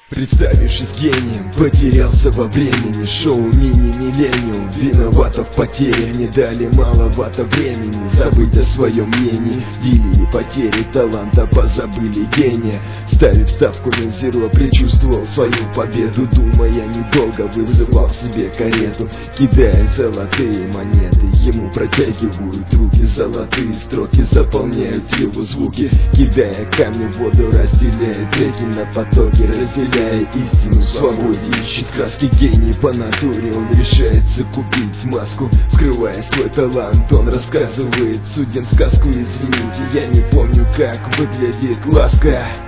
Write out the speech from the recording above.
Представившись гением, потерялся во времени. Шоу мини-миллениум виновато в потере. Не дали маловато времени забыть о своем мнении. Делили потери таланта, позабыли гения. Ставив ставку на зеро, предчувствовал свою победу. Думая недолго, вызывал себе карету. Кидая золотые монеты, ему протягивают руки. Золотые строки заполняют его звуки. Кидая камни в воду, разделяет реки на потоки. Разделяя истину в свободе, ищет краски. Гений по натуре, он решается купить маску. Скрывая свой талант, он рассказывает судьям сказку. Извините, я не помню, как выглядит ласка.